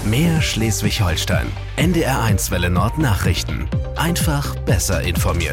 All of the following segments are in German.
Mehr Schleswig-Holstein. NDR1 Welle Nord Nachrichten. Einfach besser informiert.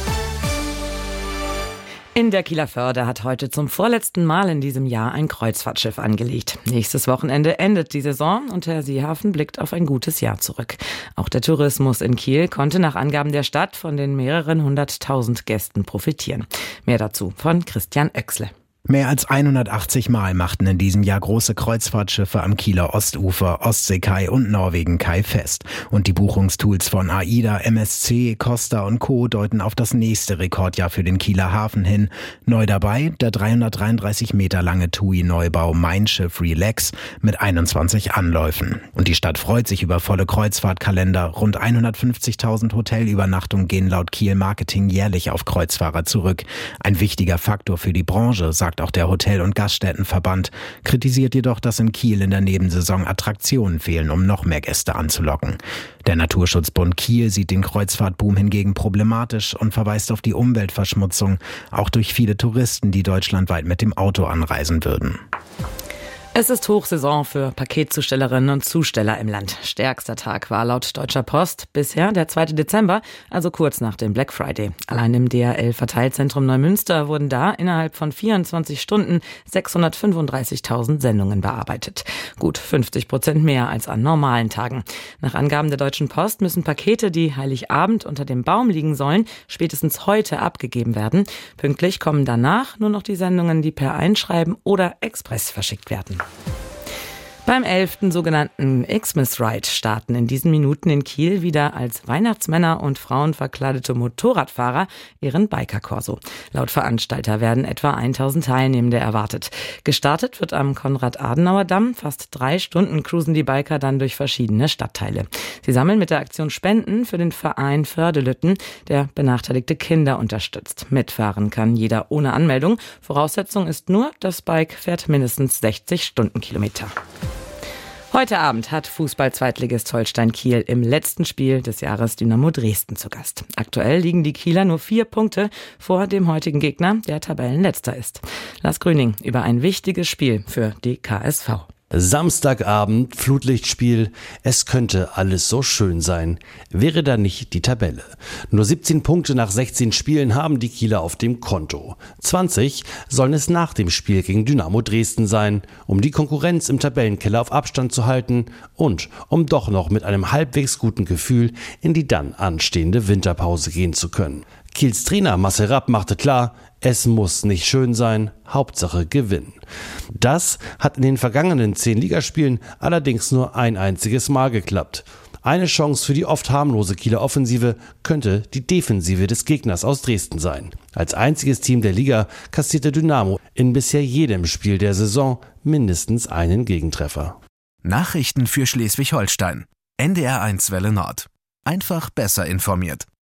In der Kieler Förde hat heute zum vorletzten Mal in diesem Jahr ein Kreuzfahrtschiff angelegt. Nächstes Wochenende endet die Saison und der Seehafen blickt auf ein gutes Jahr zurück. Auch der Tourismus in Kiel konnte nach Angaben der Stadt von den mehreren 100.000 Gästen profitieren. Mehr dazu von Christian Oechsle. Mehr als 180 Mal machten in diesem Jahr große Kreuzfahrtschiffe am Kieler Ostufer, Ostseekai und Norwegen-Kai fest. Und die Buchungstools von AIDA, MSC, Costa und Co. deuten auf das nächste Rekordjahr für den Kieler Hafen hin. Neu dabei der 333 Meter lange TUI-Neubau Mein Schiff Relax mit 21 Anläufen. Und die Stadt freut sich über volle Kreuzfahrtkalender. Rund 150.000 Hotelübernachtungen gehen laut Kiel Marketing jährlich auf Kreuzfahrer zurück. Ein wichtiger Faktor für die Branche, sagt auch der Hotel- und Gaststättenverband, kritisiert jedoch, dass in Kiel in der Nebensaison Attraktionen fehlen, um noch mehr Gäste anzulocken. Der Naturschutzbund Kiel sieht den Kreuzfahrtboom hingegen problematisch und verweist auf die Umweltverschmutzung, auch durch viele Touristen, die deutschlandweit mit dem Auto anreisen würden. Es ist Hochsaison für Paketzustellerinnen und Zusteller im Land. Stärkster Tag war laut Deutscher Post bisher der 2. Dezember, also kurz nach dem Black Friday. Allein im DHL-Verteilzentrum Neumünster wurden da innerhalb von 24 Stunden 635.000 Sendungen bearbeitet. Gut 50% mehr als an normalen Tagen. Nach Angaben der Deutschen Post müssen Pakete, die Heiligabend unter dem Baum liegen sollen, spätestens heute abgegeben werden. Pünktlich kommen danach nur noch die Sendungen, die per Einschreiben oder Express verschickt werden. Beim 11. sogenannten Xmas Ride starten in diesen Minuten in Kiel wieder als Weihnachtsmänner und Frauen verkleidete Motorradfahrer ihren Biker-Corso. Laut Veranstalter werden etwa 1000 Teilnehmende erwartet. Gestartet wird am Konrad-Adenauer-Damm. Fast 3 Stunden cruisen die Biker dann durch verschiedene Stadtteile. Sie sammeln mit der Aktion Spenden für den Verein Fördelütten, der benachteiligte Kinder unterstützt. Mitfahren kann jeder ohne Anmeldung. Voraussetzung ist nur, das Bike fährt mindestens 60 Stundenkilometer. Heute Abend hat Fußball-Zweitligist Holstein Kiel im letzten Spiel des Jahres Dynamo Dresden zu Gast. Aktuell liegen die Kieler nur 4 Punkte vor dem heutigen Gegner, der Tabellenletzter ist. Lars Grüning über ein wichtiges Spiel für die KSV. Samstagabend, Flutlichtspiel. Es könnte alles so schön sein. Wäre da nicht die Tabelle. Nur 17 Punkte nach 16 Spielen haben die Kieler auf dem Konto. 20 sollen es nach dem Spiel gegen Dynamo Dresden sein, um die Konkurrenz im Tabellenkeller auf Abstand zu halten und um doch noch mit einem halbwegs guten Gefühl in die dann anstehende Winterpause gehen zu können. Kiels Trainer Marcel Rapp machte klar, es muss nicht schön sein, Hauptsache gewinnen. Das hat in den vergangenen 10 Ligaspielen allerdings nur ein einziges Mal geklappt. Eine Chance für die oft harmlose Kieler Offensive könnte die Defensive des Gegners aus Dresden sein. Als einziges Team der Liga kassierte Dynamo in bisher jedem Spiel der Saison mindestens einen Gegentreffer. Nachrichten für Schleswig-Holstein. NDR1 Welle Nord. Einfach besser informiert.